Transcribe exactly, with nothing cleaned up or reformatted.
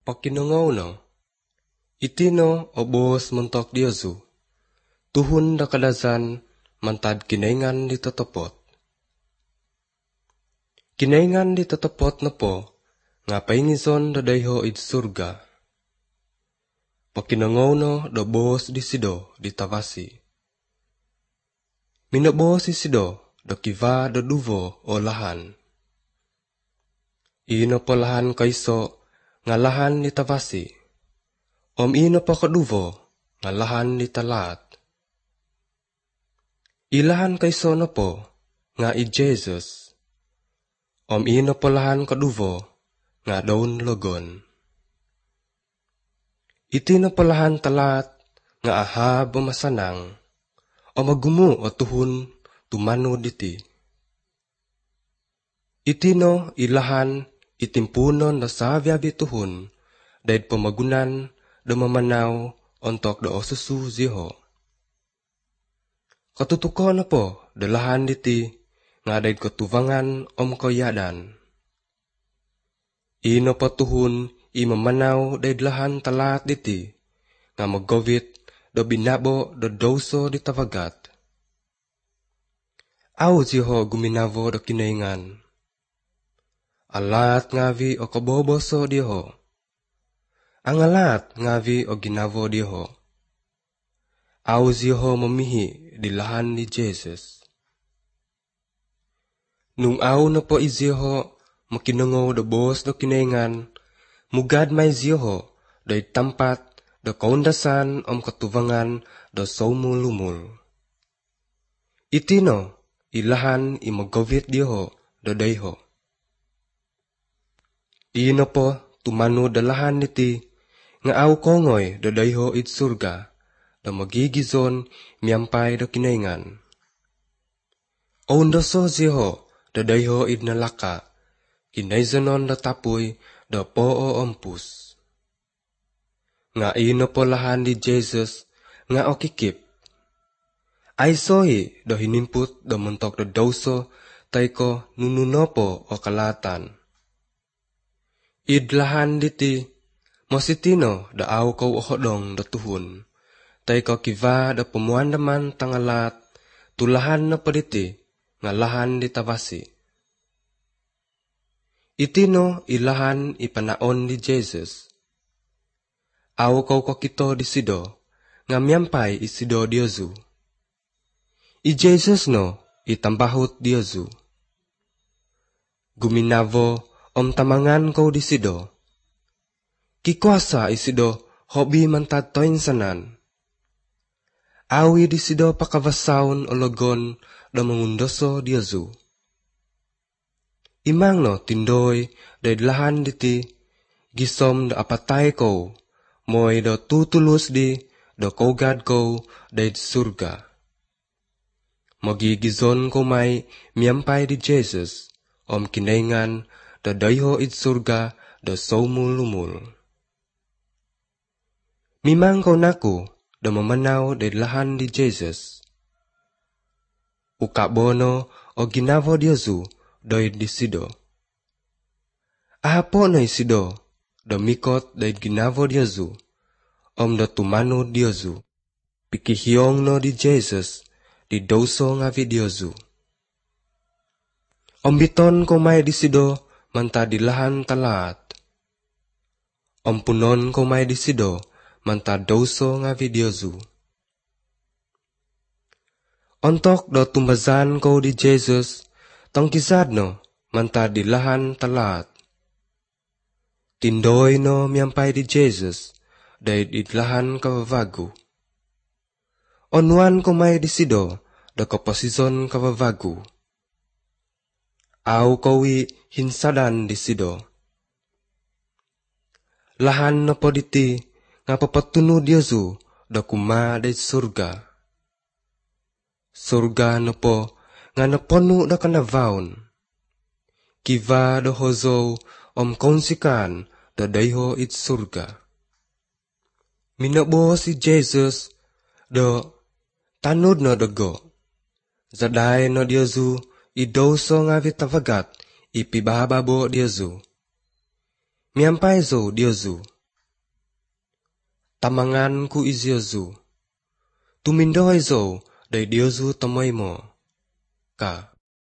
Pakinangaw no, itino obos mentok diazu, tuhun da kadazan mantad kinaingan di tetepot. Kinaingan di tetepot na po, nga paingizon da dayho id surga. Pakinangaw no da bos di sido di tavasi. Minabos si sido da kiva da duvo o lahan. Ino po lahan kaiso nga lahan ni tavasi. Om ino po kaduvo nga lahan ni talat. Ilahan kaiso na po nga i Jesus. Om ino po lahan kaduvo nga daun logon. Iti na po lahan talat nga aha bumasanang. O magumu o tuhun tumano diti. Iti no ilahan itimpunon na sabiabi tuhun dahil pamagunan da mamanaw ontok da osusu ziho. Katutuko na po dalahan diti nga dahil katuvangan om koyadan. Ino pa tuhun imamanaw dahil lahan talat diti nga maggovit do binabo do doso di tavagat. Aw ziho guminavo do kinaingan. Alat ngavi o kaboboso diho. Ang alat ngavi o ginavo diho. Aw ziho mamihi di lahan ni Jesus. Nung aw na po iziho makinangaw do bos do kinaingan, mugad may ziho do itampat do kaundasan om katuvangan do saumulumul. Itino ilahan imagovit diho do dayho. Ino po tumano dalahan niti nga aw kongoy do dayho it surga do magigizon miyampay do kinaingan. Oundoso ziho do dayho it nalaka kinaizanon do tapuy do poo ompus. Nga ino po lahan ni Jesus nga okikip. Ay sohi do hinimput do mentok do doso tayko nununopo o kalatan. Idlahan diti mositino da aw ko ohodong do tuhun tayko kiva da pemuandaman tangalat tulahan na paditi nga lahan di tavasi. Itino ilahan ipanaon di Jesus. Aw ko kokito di sido nga miyampay isido diozu. I Jesus no itambahut diozu. Guminavo om tamangan ko di sido. Kikwasa isido hobi mantad toin sanan. Awi di sido pakavasaun o logon do mangundoso diozu. Imang no tindoy da lahan diti gisom da apatay ko moy do tutulus di do kogad ko da surga. Magigizon ko may miyampay di Jesus om kinaingan da dayho it surga da saumulumul. Mimang ko naku da mamanaw da lahan di Jesus. Ukabono o ginavo diozu doy di sido. Ahapo na isido da mikot da ginavo diozu om da tumano diozu. Pikihiyong no di Jesus di doso nga vidiozu. Ombiton ko may di sido manta di lahan talat. Ompunon ko may di sido manta doso nga vidiozu. Ontok do tumbazan ko di Jesus tong kisad no manta di lahan talat. Tindoy no miyampay di Jesus day di lahan kavavagu. Onuan ko may di sido do kaposizon kavavagu. Aw kawi hinsadan di sido. Lahan na po diti nga papatunu diozu do kuma day surga. Surga na po nga naponu da kanavaun. Kiva do hozo om konsikan da dayho it surga. Minabo si Jesus do tanud no dago. Zaday no diozu idoso nga vitavagat ipibababo diozu. Miyampay zo diozu tamangan ku izio zu. Tumindoi zo, dai dio zu tamai mo. Ka,